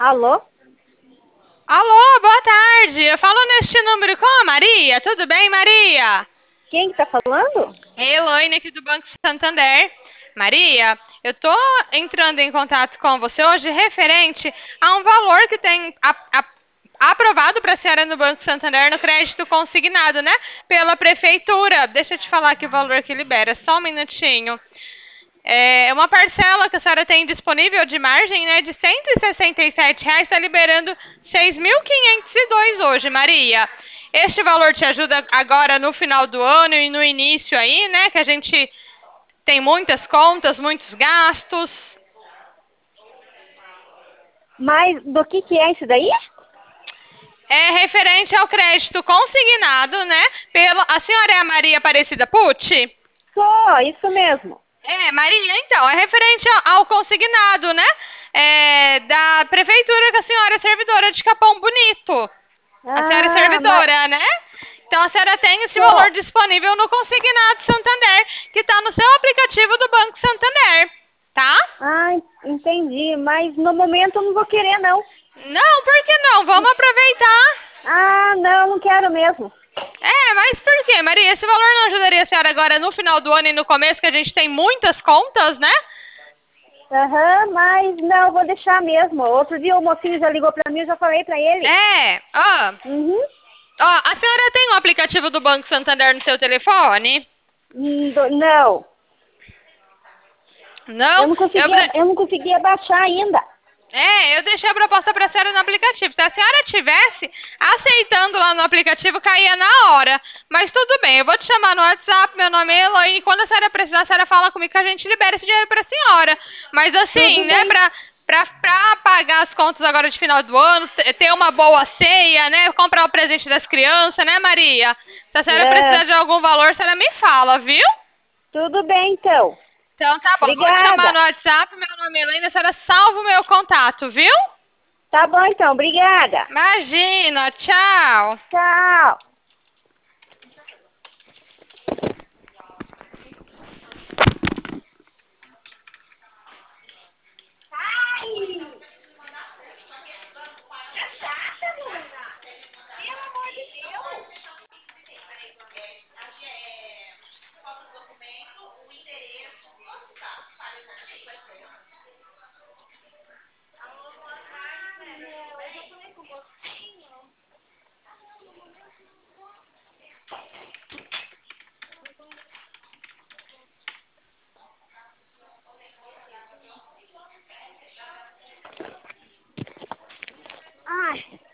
Alô? Alô, boa tarde. Eu falo neste número com a Maria. Tudo bem, Maria? Quem que tá falando? Elaine aqui do Banco Santander. Maria, eu estou entrando em contato com você hoje referente a um valor que tem aprovado para a senhora no Banco Santander no crédito consignado, né? Pela prefeitura. Deixa eu te falar que o valor que libera, só um minutinho. É uma parcela que a senhora tem disponível de margem, né, de R$ 167, está liberando 6.502 hoje, Maria. Este valor te ajuda agora no final do ano e no início aí, né, que a gente tem muitas contas, muitos gastos. Mas do que é isso daí? É referente ao crédito consignado, né, a senhora é a Maria Aparecida Pucci? Só, isso mesmo. Maria, então, é referente ao consignado, né? Da prefeitura que a senhora é servidora de Capão Bonito. A senhora é Ah, mas servidora, né? Então a senhora tem esse valor só. disponível no Consignado Santander, que está no seu aplicativo do Banco Santander, tá? Ah, entendi. Mas no momento eu não vou querer, não. Não, por que não? Vamos aproveitar. Ah, não, não quero mesmo. Mas por quê, Maria? Esse valor não ajudaria a senhora agora no final do ano e no começo, que a gente tem muitas contas, né? Aham, mas não, vou deixar mesmo. Outro dia o mocinho já ligou pra mim, eu já falei pra ele. Ó, Uhum. a senhora tem o aplicativo do Banco Santander no seu telefone? Não, Não? eu não conseguia baixar ainda. Eu deixei a proposta para a senhora no aplicativo. Se a senhora tivesse aceitando lá no aplicativo, caía na hora. Mas tudo bem, eu vou te chamar no WhatsApp, meu nome é Eloy, e quando a senhora precisar, a senhora fala comigo que a gente libera esse dinheiro para a senhora. Mas assim, Tudo né, bem. para pagar as contas agora de final do ano, ter uma boa ceia, né, comprar o presente das crianças, né, Maria? Se a senhora precisar É, de algum valor, a senhora me fala, viu? tudo bem, então. Então tá bom, vou te chamar Obrigada. no WhatsApp, meu nome é Helena, a senhora salva o meu contato, viu? Tá bom, então. Obrigada. Imagina, tchau. Tchau. Ai! É chata, Luna. Pelo amor de Deus. Ai.